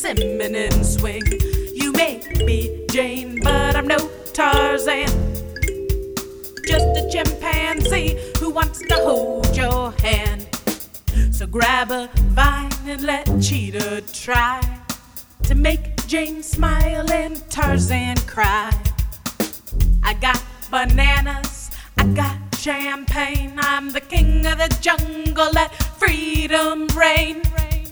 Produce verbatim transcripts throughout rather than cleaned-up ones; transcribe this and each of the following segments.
persimmon and swing. You may be Jane, but I'm no Tarzan. Just a chimpanzee who wants to hold your hand. So grab a vine and let Cheetah try to make Jane smile and Tarzan cry. I got bananas, I got champagne. I'm the king of the jungle, let freedom reign.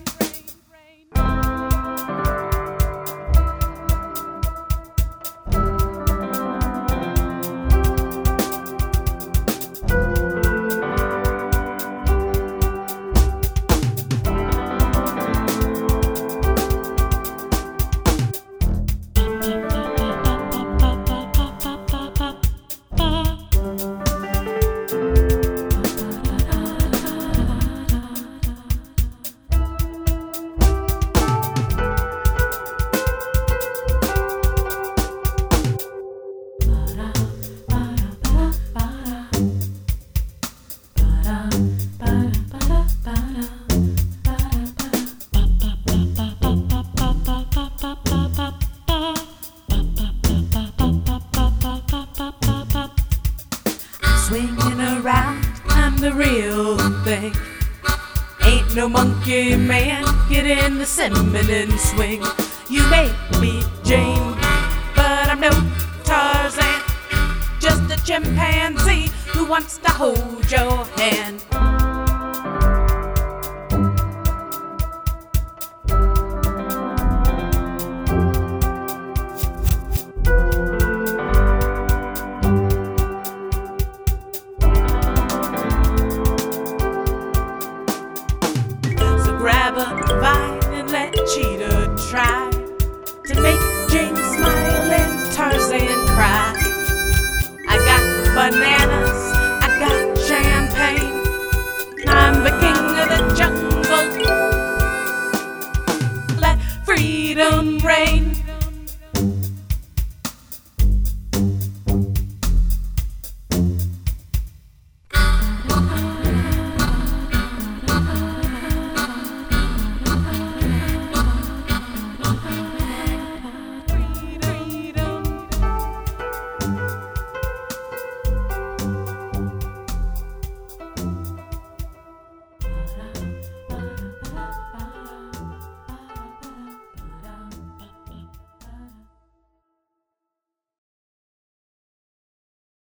Swinging around, I'm the real thing. Ain't no monkey man, get in the cinnamon and swing. You may be Jane, but I'm no Tarzan. Just a chimpanzee who wants to hold your hand. Grab a vine and let Cheetah try to make Jane smile and Tarzan cry. I got bananas.